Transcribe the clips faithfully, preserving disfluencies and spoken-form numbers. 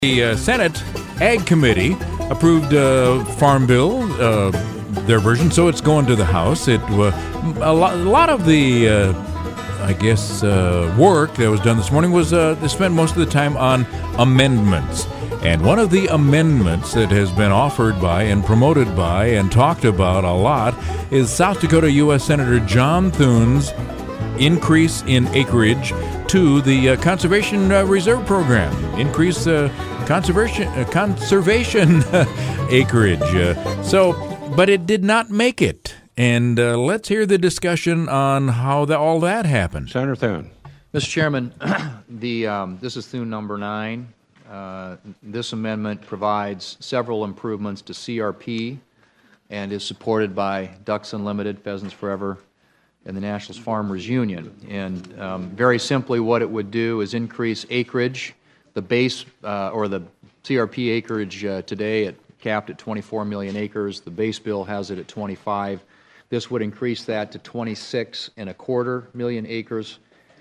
The uh, Senate Ag Committee approved uh, Farm Bill, uh, their version, so it's going to the House. It uh, a, lot, a lot of the, uh, I guess, uh, work that was done this morning was uh, they spent most of the time on amendments. And one of the amendments that has been offered by and promoted by and talked about a lot is South Dakota U S Senator John Thune's increase in acreage to the uh, Conservation uh, Reserve Program. Increase uh, conservation uh, conservation acreage. Uh, so, but it did not make it. And uh, let's hear the discussion on how the, all that happened. Senator Thune. Mister Chairman, the um, this is Thune number nine. Uh, this amendment provides several improvements to C R P and is supported by Ducks Unlimited, Pheasants Forever, and the National Farmers Union. And um, very simply what it would do is increase acreage. The base, uh, or the C R P acreage uh, today at capped at twenty-four million acres. The base bill has it at twenty-five. This would increase that to twenty-six and a quarter million acres,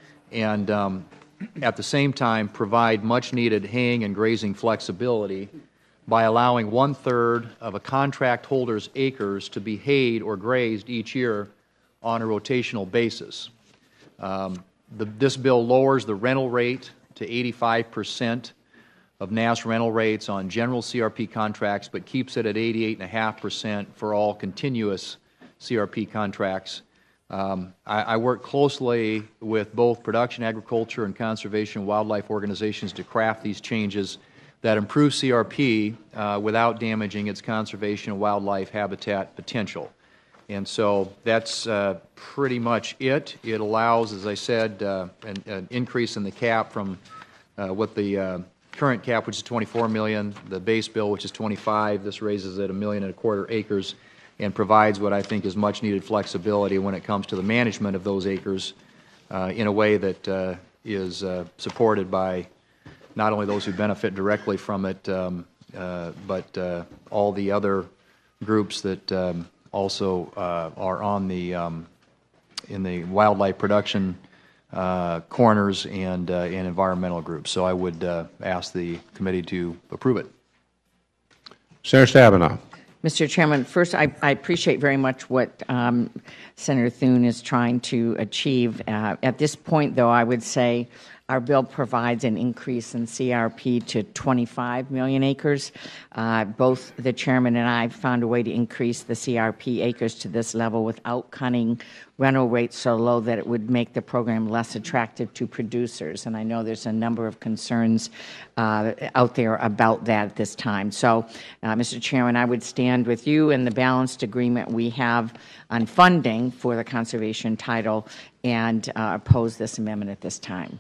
and um, at the same time provide much needed haying and grazing flexibility by allowing one third of a contract holder's acres to be hayed or grazed each year on a rotational basis. Um, the, this bill lowers the rental rate to eighty-five percent of N A S rental rates on general C R P contracts, but keeps it at eighty-eight point five percent for all continuous C R P contracts. Um, I, I work closely with both production agriculture and conservation wildlife organizations to craft these changes that improve C R P uh, without damaging its conservation and wildlife habitat potential. And so that's uh, pretty much it. It allows, as I said, uh, an, an increase in the cap from uh, what the uh, current cap, which is twenty-four million, the base bill, which is twenty-five. This raises it a million and a quarter acres and provides what I think is much needed flexibility when it comes to the management of those acres uh, in a way that uh, is uh, supported by not only those who benefit directly from it, um, uh, but uh, all the other groups that um, also uh, are on the um, in the wildlife production uh, corners and uh, and environmental groups. So I would uh, ask the committee to approve it. Senator Stabenow. Mister Chairman, first, I, I appreciate very much what um, Senator Thune is trying to achieve. Uh, at this point, though, I would say our bill provides an increase in C R P to twenty-five million acres. Uh, both the chairman and I found a way to increase the C R P acres to this level without cutting rental rates so low that it would make the program less attractive to producers. And I know there's a number of concerns uh, out there about that at this time. So, uh, Mister Chairman, I would stand with you in the balanced agreement we have on funding for the conservation title and uh, oppose this amendment at this time.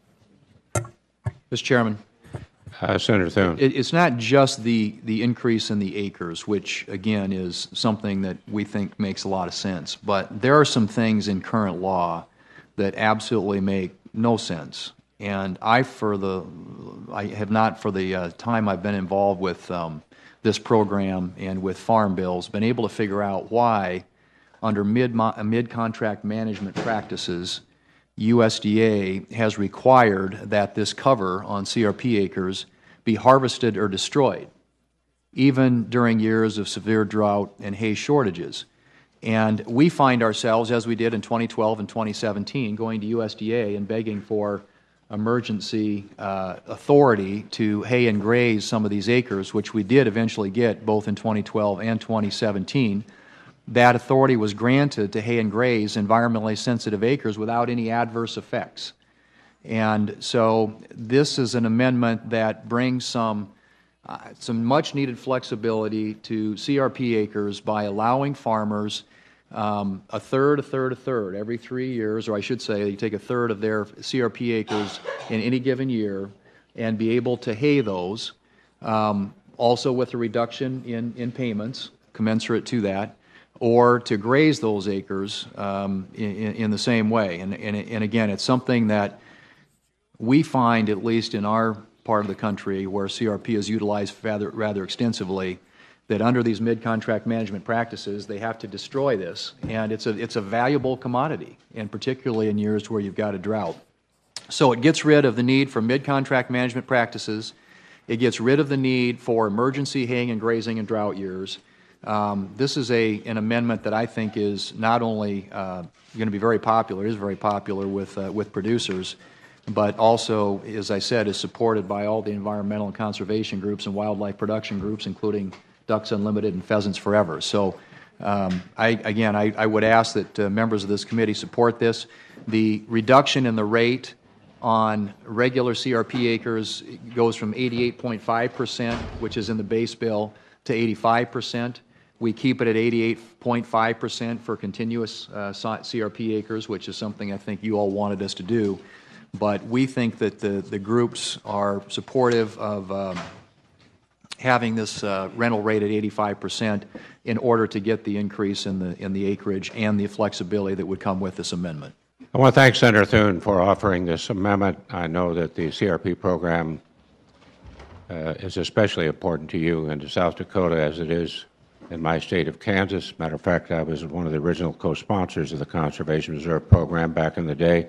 Mister Chairman, uh, Senator Thune. It, it's not just the, the increase in the acres, which, again, is something that we think makes a lot of sense, but there are some things in current law that absolutely make no sense. And I, for the, I have not, for the uh, time I've been involved with um, this program and with farm bills, been able to figure out why, under mid, mid-contract management practices, U S D A has required that this cover on C R P acres be harvested or destroyed, even during years of severe drought and hay shortages. And we find ourselves, as we did in twenty twelve and twenty seventeen, going to U S D A and begging for emergency uh, authority to hay and graze some of these acres, which we did eventually get both in twenty twelve and twenty seventeen. That authority was granted to hay and graze environmentally sensitive acres without any adverse effects. And so this is an amendment that brings some, uh, some much needed flexibility to C R P acres by allowing farmers um, a third, a third, a third every three years, or I should say you take a third of their C R P acres in any given year and be able to hay those, um, also with a reduction in, in payments commensurate to that, or to graze those acres um, in, in the same way. And, and, and again, it's something that we find, at least in our part of the country where C R P is utilized rather, rather extensively, that under these mid-contract management practices, they have to destroy this. And it's a, it's a valuable commodity, and particularly in years where you've got a drought. So it gets rid of the need for mid-contract management practices It gets rid of the need for emergency haying and grazing in drought years. Um, this is a, an amendment that I think is not only uh, going to be very popular, is very popular with, uh, with producers, but also, as I said, is supported by all the environmental and conservation groups and wildlife production groups, including Ducks Unlimited and Pheasants Forever. So, um, I, again, I, I would ask that uh, members of this committee support this. The reduction in the rate on regular C R P acres goes from eighty-eight point five percent, which is in the base bill, to eighty-five percent. We keep it at eighty-eight point five percent for continuous uh, C R P acres, which is something I think you all wanted us to do. But we think that the, the groups are supportive of um, having this uh, rental rate at eighty-five percent in order to get the increase in the, in the acreage and the flexibility that would come with this amendment. I want to thank Senator Thune for offering this amendment. I know that the C R P program uh, is especially important to you and to South Dakota as it is in my state of Kansas. Matter of fact, I was one of the original co-sponsors of the Conservation Reserve Program back in the day.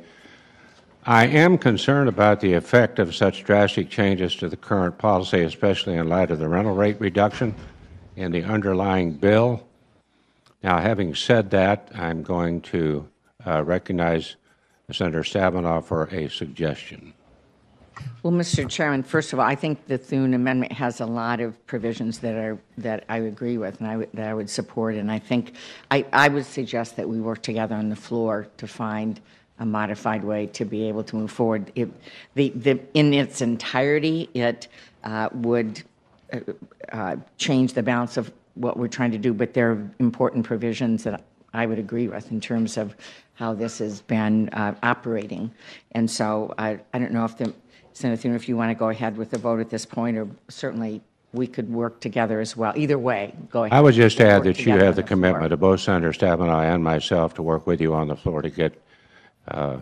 I am concerned about the effect of such drastic changes to the current policy, especially in light of the rental rate reduction in the underlying bill. Now, having said that, I'm going to uh, recognize Senator Stabenow for a suggestion. Well, Mister Chairman, first of all, I think the Thune amendment has a lot of provisions that are that I agree with and I w- that I would support, and I think I, I would suggest that we work together on the floor to find a modified way to be able to move forward. It, the, the, in its entirety, it uh, would uh, uh, change the balance of what we're trying to do, but there are important provisions that I would agree with in terms of how this has been uh, operating. And so I, I don't know if the Senator Thune, if you want to go ahead with the vote at this point, or certainly we could work together as well. Either way, go ahead. I would just add that you have the, the commitment floor. of both Senator Stabenow and myself to work with you on the floor to get uh,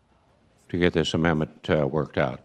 to get this amendment uh, worked out.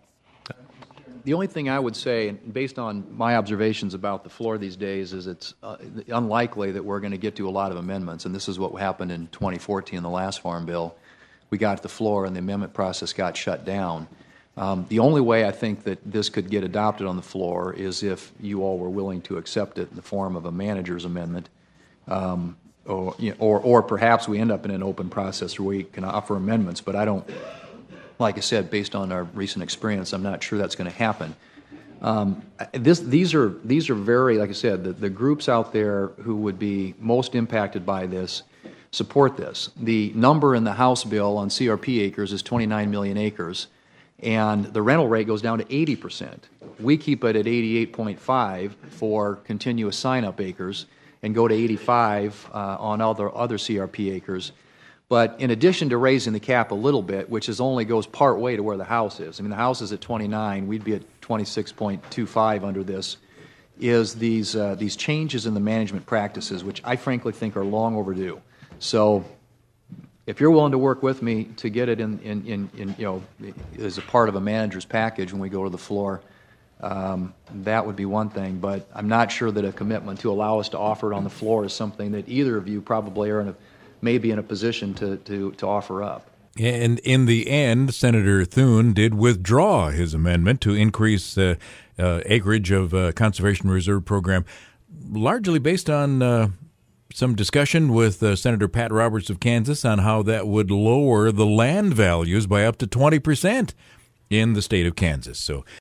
The only thing I would say, based on my observations about the floor these days, is it's uh, unlikely that we're going to get to a lot of amendments, and this is what happened in twenty fourteen, the last Farm Bill. We got to the floor and the amendment process got shut down. Um, the only way I think that this could get adopted on the floor is if you all were willing to accept it in the form of a manager's amendment, um, or, you know, or, or perhaps we end up in an open process where we can offer amendments, but I don't, like I said, based on our recent experience, I'm not sure that's going to happen. Um, this, these are these are very, like I said, the, the groups out there who would be most impacted by this support this. The number in the House bill on C R P acres is twenty-nine million acres, and the rental rate goes down to eighty percent. We keep it at eighty-eight point five for continuous sign-up acres and go to eighty-five uh, on other other C R P acres. But in addition to raising the cap a little bit, which is only goes part way to where the House is, I mean, the House is at twenty-nine, we'd be at twenty-six point two five under this, is these, uh, these changes in the management practices, which I frankly think are long overdue. So if you're willing to work with me to get it in, in, in, in you know, as a part of a manager's package when we go to the floor, um, that would be one thing. But I'm not sure that a commitment to allow us to offer it on the floor is something that either of you probably are in a may be in a position to, to, to offer up. And in the end, Senator Thune did withdraw his amendment to increase uh, uh, acreage of uh, Conservation Reserve Program, largely based on uh, some discussion with uh, Senator Pat Roberts of Kansas on how that would lower the land values by up to twenty percent in the state of Kansas. So